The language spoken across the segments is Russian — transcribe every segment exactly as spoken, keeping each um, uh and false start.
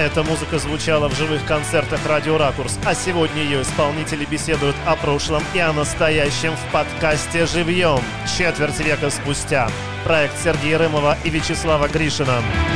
Эта музыка звучала в живых концертах «Радио Ракурс», а сегодня ее исполнители беседуют о прошлом и о настоящем в подкасте «Живьем» четверть века спустя. Проект Сергея Рымова и Вячеслава Гришина.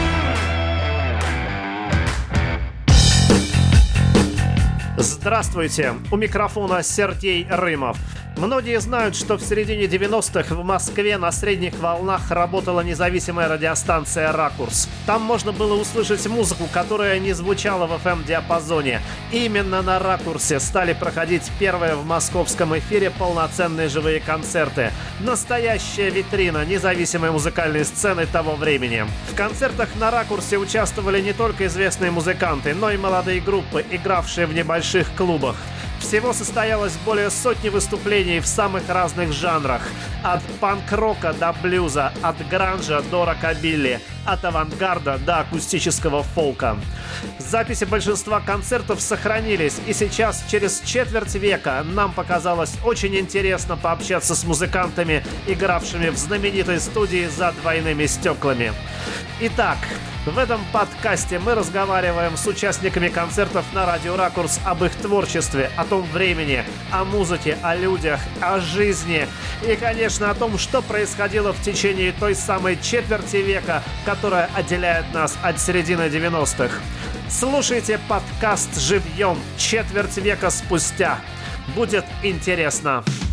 Здравствуйте! У микрофона Сергей Рымов. Многие знают, что в середине девяностых в Москве на средних волнах работала независимая радиостанция «Ракурс». Там можно было услышать музыку, которая не звучала в эф эм-диапазоне. Именно на «Ракурсе» стали проходить первые в московском эфире полноценные живые концерты. Настоящая витрина независимой музыкальной сцены того времени. В концертах на «Ракурсе» участвовали не только известные музыканты, но и молодые группы, игравшие в небольших клубах. Всего состоялось более сотни выступлений в самых разных жанрах. От панк-рока до блюза, от гранжа до рокобилли, от авангарда до акустического фолка. Записи большинства концертов сохранились, и сейчас, через четверть века, нам показалось очень интересно пообщаться с музыкантами, игравшими в знаменитой студии за двойными стеклами. Итак, в этом подкасте мы разговариваем с участниками концертов на «Радио Ракурс» об их творчестве, о том времени, о музыке, о людях, о жизни и, конечно, о том, что происходило в течение той самой четверти века, которая отделяет нас от середины девяностых. Слушайте подкаст «Живьем» четверть века спустя. Будет интересно.